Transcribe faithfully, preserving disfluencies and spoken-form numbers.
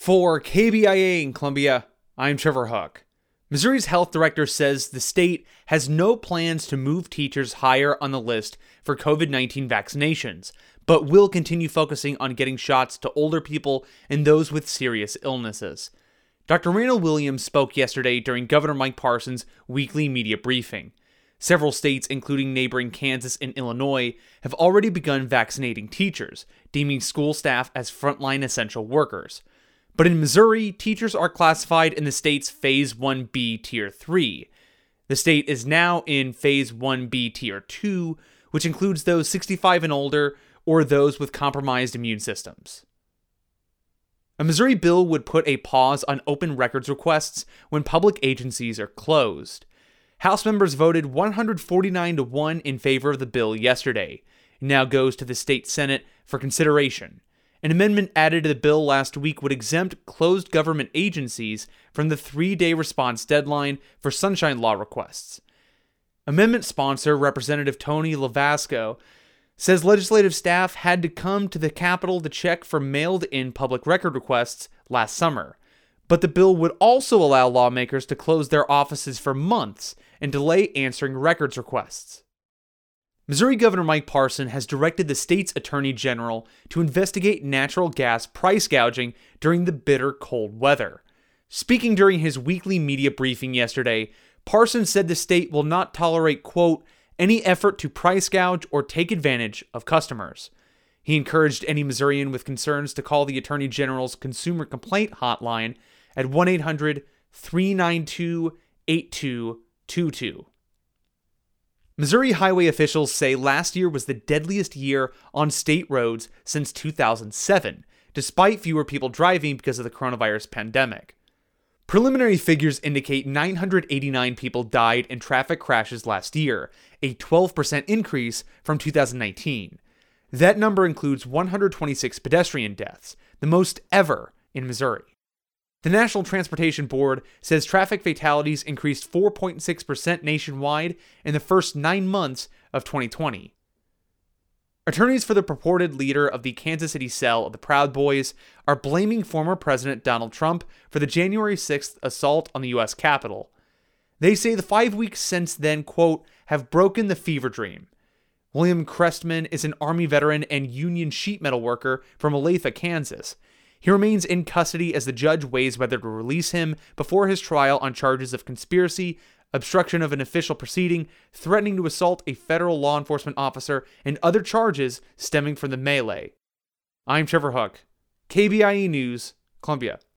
For K B I A in Columbia, I'm Trevor Hook. Missouri's health director says the state has no plans to move teachers higher on the list for covid nineteen vaccinations, but will continue focusing on getting shots to older people and those with serious illnesses. Doctor Randall Williams spoke yesterday during Governor Mike Parson's weekly media briefing. Several states, including neighboring Kansas and Illinois, have already begun vaccinating teachers, deeming school staff as frontline essential workers. But in Missouri, teachers are classified in the state's Phase one B Tier three. The state is now in Phase one B Tier two, which includes those sixty-five and older or those with compromised immune systems. A Missouri bill would put a pause on open records requests when public agencies are closed. House members voted one hundred forty-nine to one in favor of the bill yesterday. It now goes to the state Senate for consideration. An amendment added to the bill last week would exempt closed government agencies from the three-day response deadline for sunshine law requests. Amendment sponsor Representative Tony Lavasco says legislative staff had to come to the Capitol to check for mailed-in public record requests last summer. But the bill would also allow lawmakers to close their offices for months and delay answering records requests. Missouri Governor Mike Parson has directed the state's attorney general to investigate natural gas price gouging during the bitter cold weather. Speaking during his weekly media briefing yesterday, Parson said the state will not tolerate, quote, any effort to price gouge or take advantage of customers. He encouraged any Missourian with concerns to call the Attorney General's Consumer Complaint Hotline at one eight hundred, three nine two, eight two two two. Missouri highway officials say last year was the deadliest year on state roads since two thousand seven, despite fewer people driving because of the coronavirus pandemic. Preliminary figures indicate nine hundred eighty-nine people died in traffic crashes last year, a twelve percent increase from two thousand nineteen. That number includes one hundred twenty-six pedestrian deaths, the most ever in Missouri. The National Transportation Board says traffic fatalities increased four point six percent nationwide in the first nine months of twenty twenty. Attorneys for the purported leader of the Kansas City cell of the Proud Boys are blaming former President Donald Trump for the January sixth assault on the U S Capitol. They say the five weeks since then, quote, have broken the fever dream. William Crestman is an Army veteran and union sheet metal worker from Olathe, Kansas. He remains in custody as the judge weighs whether to release him before his trial on charges of conspiracy, obstruction of an official proceeding, threatening to assault a federal law enforcement officer, and other charges stemming from the melee. I'm Trevor Hook, K B I A News, Columbia.